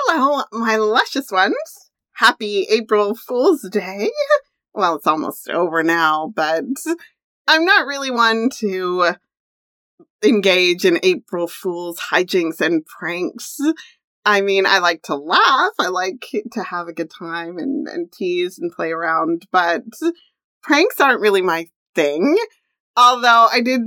Hello, my luscious ones. Happy April Fool's Day. Well, it's almost over now, but I'm not really one to engage in April Fool's hijinks and pranks. I mean, I like to laugh. I like to have a good time and tease and play around, but pranks aren't really my thing. Although I did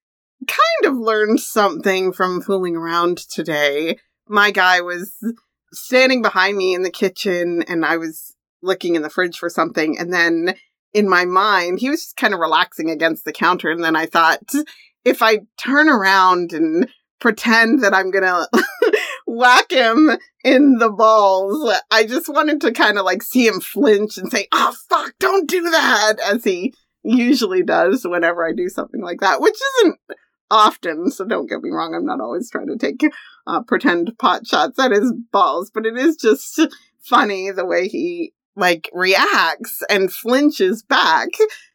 kind of learn something from fooling around today. My guy was standing behind me in the kitchen and I was looking in the fridge for something. And then in my mind, he was just kind of relaxing against the counter. And then I thought, if I turn around and pretend that I'm going to whack him in the balls, I just wanted to kind of like see him flinch and say, "Oh, fuck, don't do that," as he usually does whenever I do something like that, which isn't often, so don't get me wrong, I'm not always trying to take pretend pot shots at his balls, but it is just funny the way he like reacts and flinches back.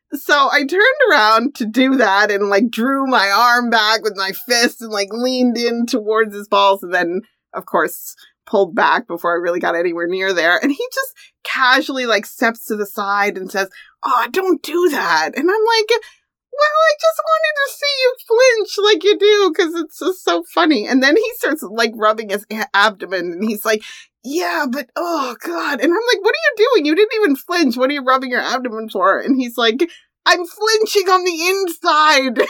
So I turned around to do that and like drew my arm back with my fist and like leaned in towards his balls and then of course pulled back before I really got anywhere near there. And he just casually like steps to the side and says, "Oh, don't do that." And I'm like, "Well, I just wanted to see you flinch like you do because it's just so funny." And then he starts like rubbing his abdomen and he's like, "Yeah, but oh God." And I'm like, "What are you doing? You didn't even flinch. What are you rubbing your abdomen for?" And he's like, "I'm flinching on the inside."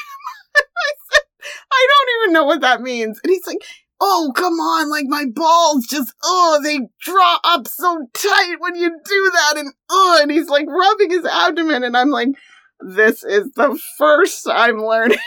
I said, "I don't even know what that means." And he's like, "Oh, come on, like my balls just, they draw up so tight when you do that." And he's like rubbing his abdomen. And I'm like, this is the first I'm learning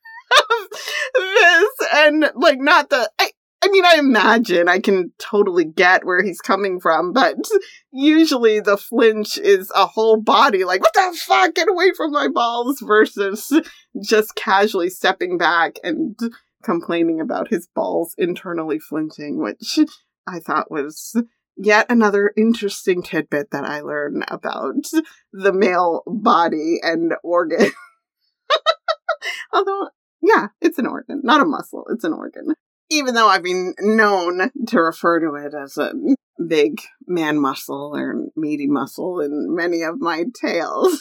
of this. And like, not the, I mean, I imagine I can totally get where he's coming from, but usually the flinch is a whole body, like, "What the fuck, get away from my balls," versus just casually stepping back and complaining about his balls internally flinching, which I thought was yet another interesting tidbit that I learned about the male body and organ. Although, yeah, it's an organ, not a muscle, it's an organ. Even though I've been known to refer to it as a big man muscle or meaty muscle in many of my tales.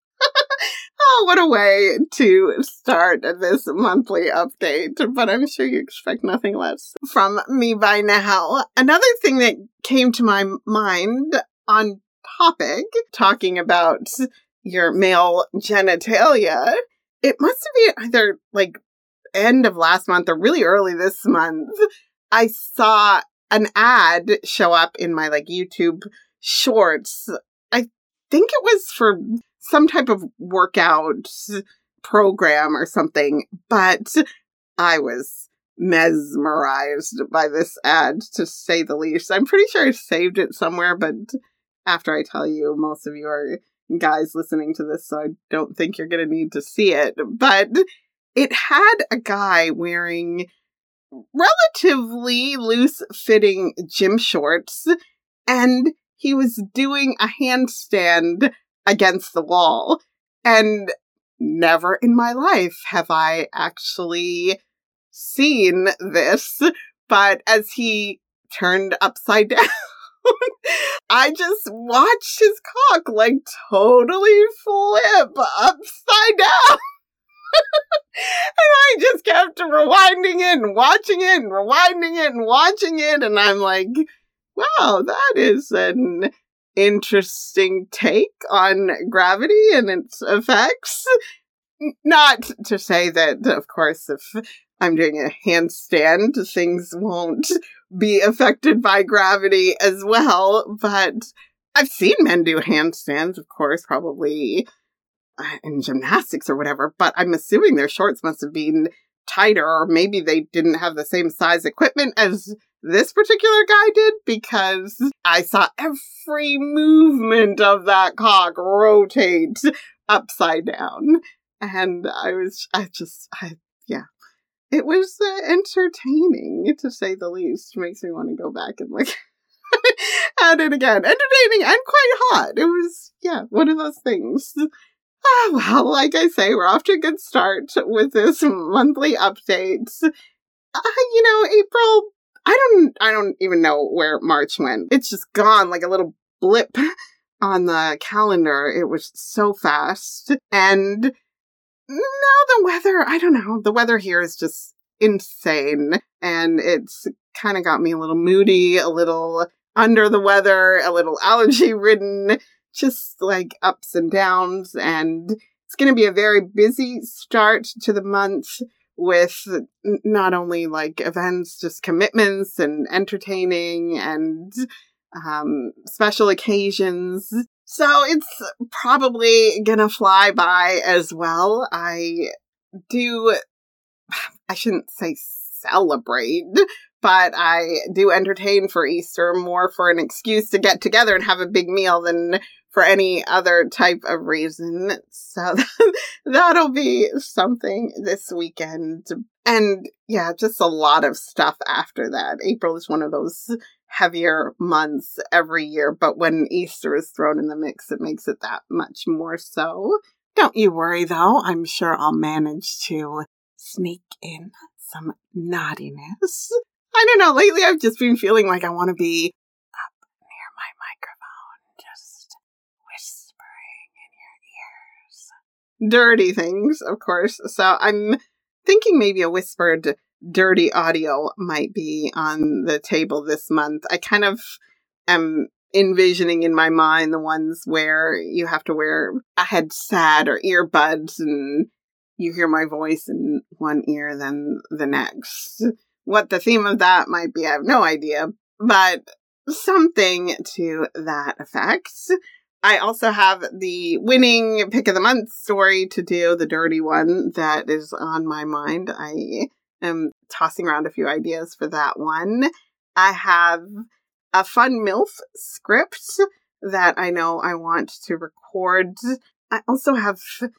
Oh, what a way to start this monthly update, but I'm sure you expect nothing less from me by now. Another thing that came to my mind on topic, talking about your male genitalia, it must have been either like end of last month or really early this month. I saw an ad show up in my like YouTube shorts. I think it was for some type of workout program or something, but I was mesmerized by this ad, to say the least. I'm pretty sure I saved it somewhere, but after I tell you, most of you are guys listening to this, so I don't think you're going to need to see it. But it had a guy wearing relatively loose-fitting gym shorts, and he was doing a handstand against the wall. And never in my life have I actually seen this, but as he turned upside down, I just watched his cock like totally flip upside down. And I just kept rewinding it and watching it and rewinding it and watching it. And I'm like, wow, that is an interesting take on gravity and its effects. Not to say that, of course, if I'm doing a handstand, things won't be affected by gravity as well. But I've seen men do handstands, of course, probably in gymnastics or whatever. But I'm assuming their shorts must have been tighter, or maybe they didn't have the same size equipment as this particular guy did, because I saw every movement of that cock rotate upside down. And it was entertaining, to say the least. Makes me want to go back and look at it again. Entertaining and quite hot. It was, one of those things. Well, like I say, we're off to a good start with this monthly update. April, I don't even know where March went. It's just gone like a little blip on the calendar. It was so fast. And now the weather, I don't know. The weather here is just insane. And it's kind of got me a little moody, a little under the weather, a little allergy ridden, just like ups and downs. And it's going to be a very busy start to the month with not only like events, just commitments and entertaining and special occasions. So it's probably gonna fly by as well. I shouldn't say celebrate, but I do entertain for Easter more for an excuse to get together and have a big meal than for any other type of reason. So that'll be something this weekend. And yeah, just a lot of stuff after that. April is one of those heavier months every year, but when Easter is thrown in the mix, it makes it that much more so. Don't you worry though, I'm sure I'll manage to sneak in some naughtiness. I don't know, lately I've just been feeling like I want to be up near my microphone, just whispering in your ears. Dirty things, of course. So I'm thinking maybe a whispered dirty audio might be on the table this month. I kind of am envisioning in my mind the ones where you have to wear a headset or earbuds and you hear my voice in one ear, then the next. What the theme of that might be, I have no idea, but something to that effect. I also have the winning pick of the month story to do, the dirty one that is on my mind. I am tossing around a few ideas for that one. I have a fun MILF script that I know I want to record. I also have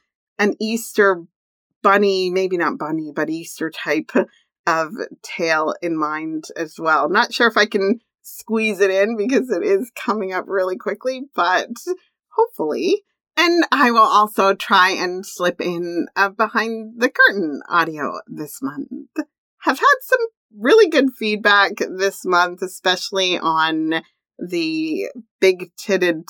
an Easter bunny, maybe not bunny, but Easter type of tale in mind as well. Not sure if I can squeeze it in because it is coming up really quickly, but hopefully. And I will also try and slip in a behind the curtain audio this month. Have had some really good feedback this month, especially on the big-titted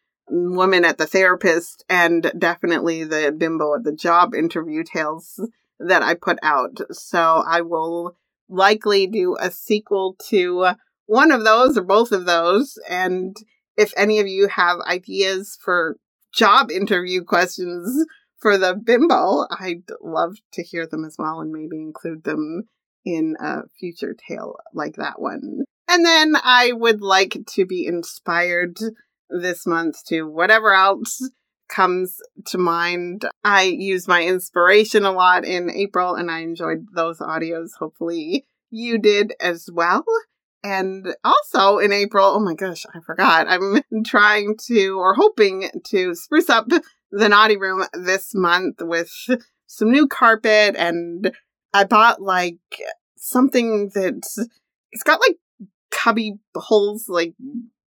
woman at the therapist and definitely the bimbo at the job interview tales that I put out. So I will likely do a sequel to one of those or both of those. And if any of you have ideas for job interview questions for the bimbo, I'd love to hear them as well and maybe include them in a future tale like that one. And then I would like to be inspired this month to whatever else comes to mind. I use my inspiration a lot in April and I enjoyed those audios. Hopefully you did as well. And also in April, oh my gosh, I forgot. I'm trying to, or hoping to spruce up the naughty room this month with some new carpet. And I bought like something that's, it's got like cubby holes, like,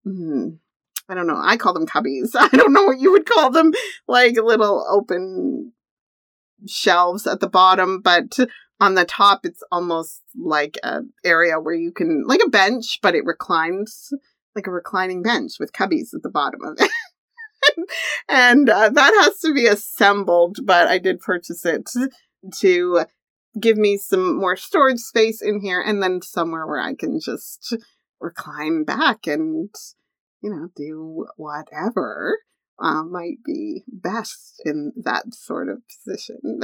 I don't know. I call them cubbies. I don't know what you would call them. Like little open shelves at the bottom, but on the top, it's almost like an area where you can, like a bench, but it reclines, like a reclining bench with cubbies at the bottom of it. And that has to be assembled, but I did purchase it to give me some more storage space in here and then somewhere where I can just recline back and, you know, do whatever might be best in that sort of position.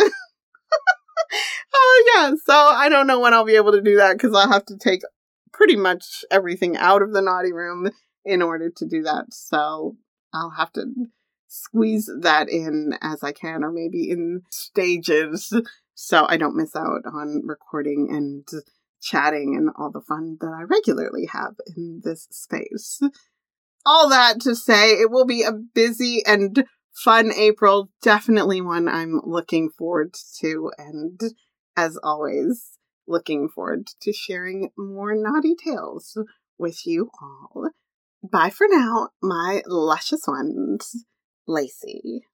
Oh, yeah. So I don't know when I'll be able to do that because I'll have to take pretty much everything out of the naughty room in order to do that. So I'll have to squeeze that in as I can, or maybe in stages, so I don't miss out on recording and chatting and all the fun that I regularly have in this space. All that to say, it will be a busy and fun April, definitely one I'm looking forward to, and as always, looking forward to sharing more naughty tales with you all. Bye for now, my luscious ones. Lacey.